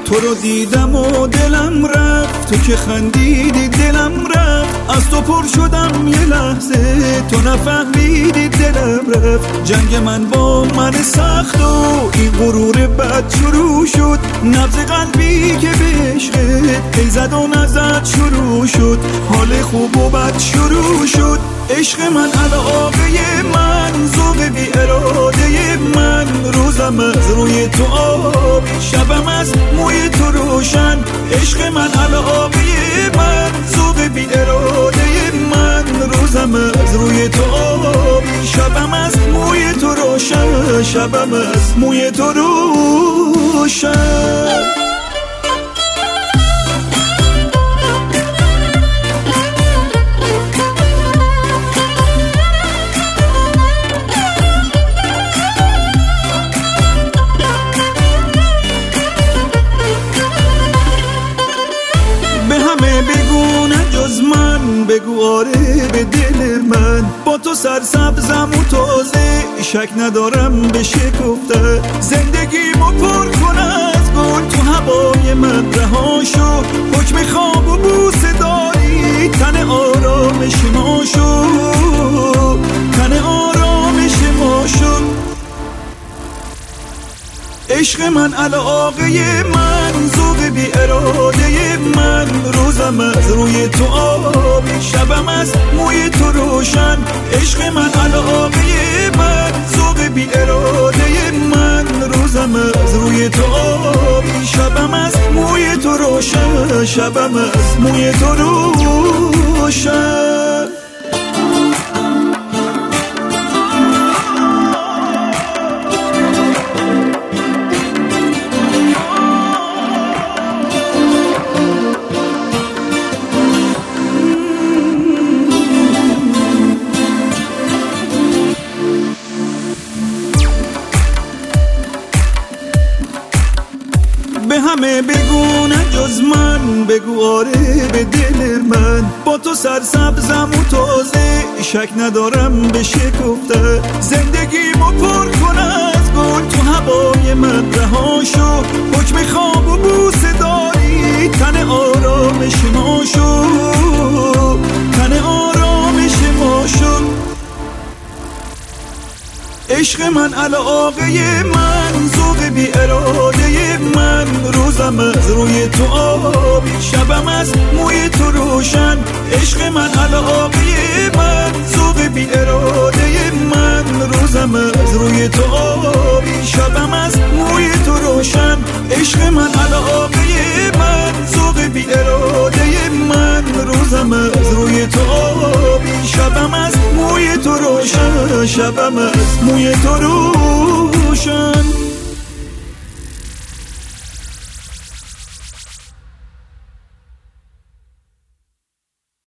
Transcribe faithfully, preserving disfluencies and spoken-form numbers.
تو رو دیدم و دلم رفت، تو که خندیدی دلم رفت، از تو پر شدم یه لحظه تو نفهمیدی دلم رفت. جنگ من با من سخت و این غرور بد شروع شد، نبض قلبی که به عشقت ای زد و نزد شروع شد، حال خوب و بد شروع شد. عشق من علاقه من، ذوق بی اراده من، روزم از روی تو آب، شبم از موی تو روشن. عشق من علاقه من، ذوق بی اراده من، روزم از روی تو آب، شبم از موی تو روشن، شبم از موی تو روشن. بگو نه جز من، بگو آره به دل من، با تو سرسبزم و تازه شک ندارم به شکفته. زندگیمو پر کن از گل، تو هوای من رها شو، حکم خواب و بوسه داری، تن آرامش ما شو، تن آرامش ما شو. عشق من علاقه من، ذوق بی اراده من، روزم از روی تو آب، شبم از موی تو روشن. عشق من علاقه من، ذوق بی اراده من، روزم از روی تو آب، شبم از موی تو روشن، شبم از موی تو روشن. به همه بگو نه جز من، بگو آره به دل من، با تو سرسبزم و تازه شک ندارم به شکفته. زندگیمو پر کن از گل، تو هوای من رها شو، حکم خواب و بوسه داری، تن آرامش ما شو، تن آرامش ما شو. عشق من علاقه من، ذوق بی اراده من، روزم از روی تو آب، شبم از موی تو روشن. عشق من علاقه من، ذوق بی اراده من، روزم از روی تو آب، شبم از موی تو روشن. عشق من علاقه من، ذوق بی اراده من، روزم از روی تو آب، شبم از موی تو روشن، شبم از موی تو روشن.